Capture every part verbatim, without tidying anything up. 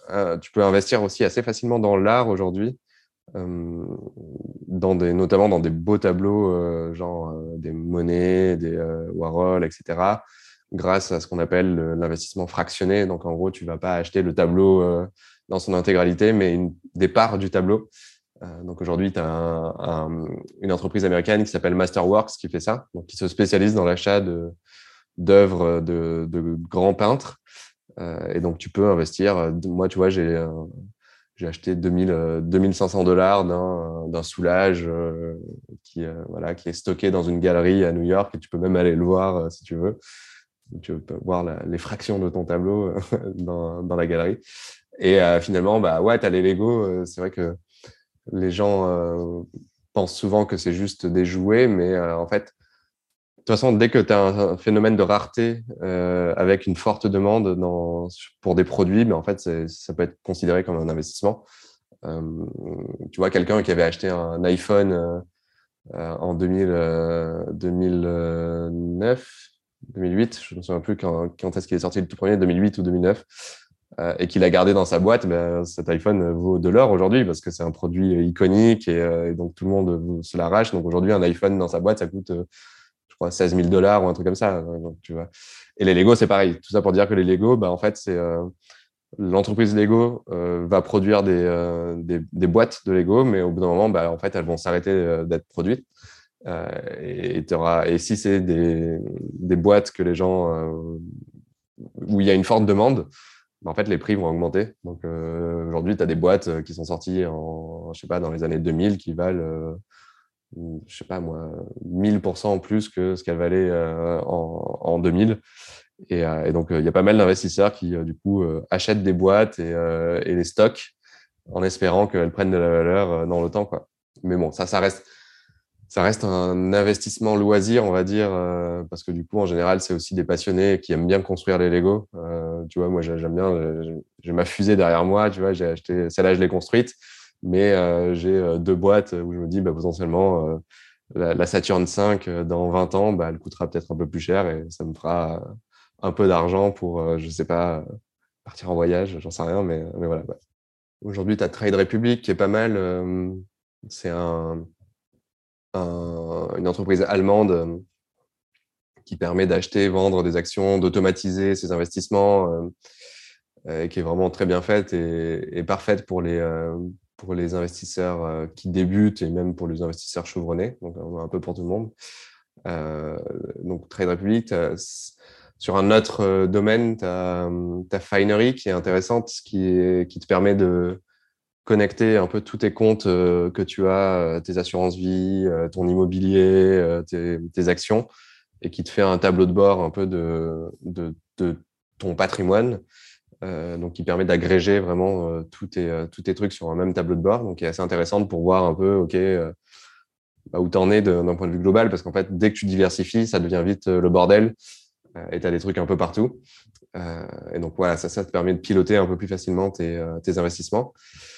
euh, tu peux investir aussi assez facilement dans l'art aujourd'hui, euh, dans des, notamment dans des beaux tableaux, euh, genre euh, des Monet, des euh, Warhol, et cetera, grâce à ce qu'on appelle le- l'investissement fractionné. Donc, en gros, tu vas pas acheter le tableau euh, dans son intégralité, mais une, des parts du tableau. Euh, donc, aujourd'hui, tu as un, un, une entreprise américaine qui s'appelle Masterworks qui fait ça, donc qui se spécialise dans l'achat de, d'œuvres de, de grands peintres. Euh, et donc, tu peux investir. euh, Moi, tu vois, j'ai euh, j'ai acheté deux mille, euh, deux mille cinq cents dollars d'un, d'un soulage euh, qui, euh, voilà, qui est stocké dans une galerie à New York et tu peux même aller le voir euh, si tu veux. Tu peux voir la, les fractions de ton tableau euh, dans, dans la galerie. Et euh, finalement, bah ouais, t'as les Lego. Euh, c'est vrai que les gens euh, pensent souvent que c'est juste des jouets, mais euh, en fait, de toute façon, dès que tu as un, un phénomène de rareté euh, avec une forte demande dans, pour des produits, mais en fait, c'est, ça peut être considéré comme un investissement. Euh, Tu vois, quelqu'un qui avait acheté un iPhone euh, euh, en deux mille, euh, deux mille neuf, deux mille huit, je ne me souviens plus quand, quand est-ce qu'il est sorti le tout premier, deux mille huit ou deux mille neuf, euh, et qu'il a gardé dans sa boîte, ben, cet iPhone vaut de l'or aujourd'hui parce que c'est un produit iconique et, euh, et donc tout le monde se l'arrache. Donc aujourd'hui, un iPhone dans sa boîte, ça coûte, euh, je crois, seize mille dollars ou un truc comme ça. Donc, tu vois. Et les Lego, c'est pareil. Tout ça pour dire que les Lego, ben, en fait, c'est euh, l'entreprise Lego euh, va produire des, euh, des, des boîtes de Lego, mais au bout d'un moment, bah, en fait, elles vont s'arrêter euh, d'être produites. Euh, et, t'auras- et si c'est des, des boîtes que les gens, euh, où il y a une forte demande, bah, en fait, les prix vont augmenter. Donc euh, aujourd'hui, tu as des boîtes euh, qui sont sorties en, je sais pas, dans les années deux mille qui valent, euh, je sais pas moi, mille pour cent en plus que ce qu'elles valaient euh, en, en deux mille. Et, euh, et donc, euh, il y a pas mal d'investisseurs qui, euh, du coup, euh, achètent des boîtes et, euh, et les stockent en espérant qu'elles prennent de la valeur euh, dans le temps, quoi. Mais bon, ça, ça reste, ça reste un investissement loisir, on va dire, euh, parce que du coup, en général, c'est aussi des passionnés qui aiment bien construire les Lego. Euh, tu vois, moi, j'ai- j'aime bien, euh, j'ai ma fusée derrière moi, tu vois, j'ai acheté, celle-là, je l'ai construite, mais euh, j'ai euh, deux boîtes où je me dis, bah, potentiellement, euh, la, la Saturn cinq, euh, dans vingt ans, bah, elle coûtera peut-être un peu plus cher et ça me fera euh, un peu d'argent pour, euh, je sais pas, euh, partir en voyage, j'en sais rien, mais, mais voilà. Ouais. Aujourd'hui, tu as Trade Republic qui est pas mal. euh, c'est un, un- une entreprise allemande euh, qui permet d'acheter, vendre des actions, d'automatiser ses investissements, euh, euh, qui est vraiment très bien faite et, et parfaite pour les, euh, pour les investisseurs euh, qui débutent et même pour les investisseurs chevronnés, donc euh, un peu pour tout le monde. Euh, donc Trade Republic, t'as- sur un autre euh, domaine, tu as, Finery qui est intéressante, qui, est, qui te permet de connecter un peu tous tes comptes euh, que tu as, euh, tes assurances vie, euh, ton immobilier, euh, tes, tes actions, et qui te fait un tableau de bord un peu de, de, de ton patrimoine, euh, donc qui permet d'agréger vraiment euh, tous tes, euh, tous tes trucs sur un même tableau de bord, donc qui est assez intéressante pour voir un peu, OK, euh, bah, où tu en es de- d'un point de vue global, parce qu'en fait, dès que tu diversifies, ça devient vite euh, le bordel, euh, et tu as des trucs un peu partout. Euh, et donc voilà, ça, ça te permet de piloter un peu plus facilement tes, euh, tes investissements.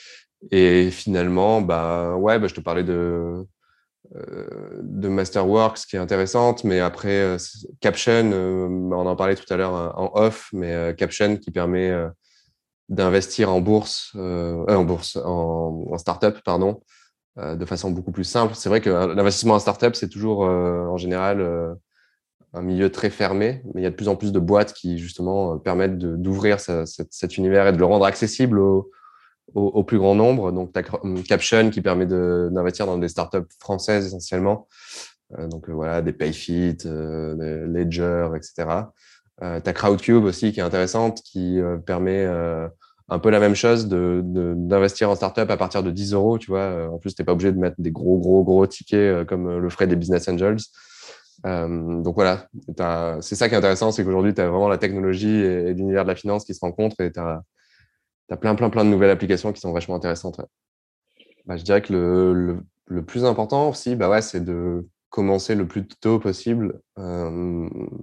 Et finalement, bah ouais, bah, je te parlais de, euh, de Masterworks qui est intéressante, mais après euh, Caption, euh, on en parlait tout à l'heure euh, en off, mais euh, Caption qui permet euh, d'investir en bourse, euh, euh, en bourse, en, en startup, pardon, euh, de façon beaucoup plus simple. C'est vrai que euh, l'investissement en startup, c'est toujours euh, en général euh, un milieu très fermé, mais il y a de plus en plus de boîtes qui justement euh, permettent de- d'ouvrir ce- cet, cet univers et de le rendre accessible aux, au, au plus grand nombre. Donc, tu as Caption qui permet de- d'investir dans des startups françaises essentiellement. Euh, donc, euh, voilà, des Payfit, euh, des Ledger, et cetera. Euh, tu as Crowdcube aussi qui est intéressante, qui euh, permet euh, un peu la même chose de, de, d'investir en startup à partir de dix euros. Tu vois. Euh, En plus, tu n'es pas obligé de mettre des gros, gros, gros tickets euh, comme euh, le ferait des business angels. Euh, donc voilà, t'as- c'est ça qui est intéressant, c'est qu'aujourd'hui, tu as vraiment la technologie et, et l'univers de la finance qui se rencontrent et tu as T'as plein, plein, plein de nouvelles applications qui sont vachement intéressantes. Ouais. Bah, je dirais que le, le, le plus important aussi, bah ouais, c'est de commencer le plus tôt possible. Euh,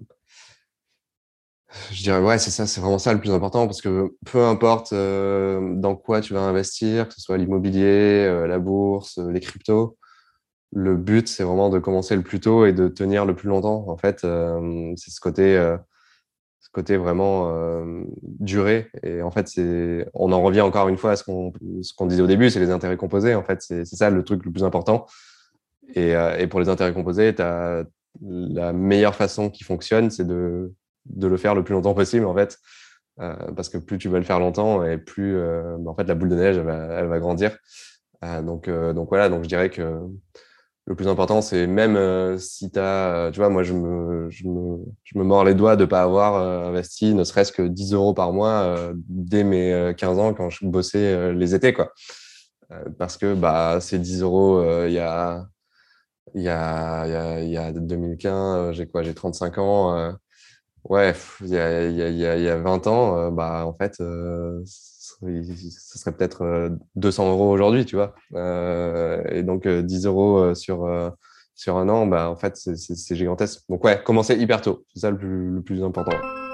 je dirais, ouais, c'est ça, c'est vraiment ça le plus important parce que peu importe euh, dans quoi tu vas investir, que ce soit l'immobilier, euh, la bourse, euh, les cryptos, le but, c'est vraiment de commencer le plus tôt et de tenir le plus longtemps. En fait, euh, c'est ce côté, euh, ce côté vraiment euh, durer. Et en fait, c'est, on en revient encore une fois à ce qu'on, ce qu'on disait au début, c'est les intérêts composés. En fait, c'est, c'est ça le truc le plus important. Et, euh, et pour les intérêts composés, t'as la meilleure façon qui fonctionne, c'est de, de le faire le plus longtemps possible, en fait. Euh, parce que plus tu vas le faire longtemps et plus euh, bah, en fait, la boule de neige, elle va, elle va grandir. Euh, donc, euh, donc voilà, donc je dirais que le plus important, c'est même euh, si tu as, tu vois, moi, je me, je me, je me mords les doigts de ne pas avoir euh, investi ne serait-ce que dix euros par mois euh, dès mes euh, quinze ans quand je bossais euh, les étés, quoi. Euh, parce que bah, ces dix euros, euh, il y a, il y a, il y a, il y a deux mille quinze, euh, j'ai quoi, j'ai trente-cinq ans. Euh, ouais, pff, il y a, il y a, il y a, il y a vingt ans, euh, bah, en fait, euh, ce serait, ce serait peut-être euh, deux cents euros aujourd'hui, tu vois. Euh, et donc, euh, dix euros euh, sur, euh, sur un an, bah, en fait, c'est c'est- c'est gigantesque. Donc, ouais, commencer hyper tôt. C'est ça le plus, le plus important.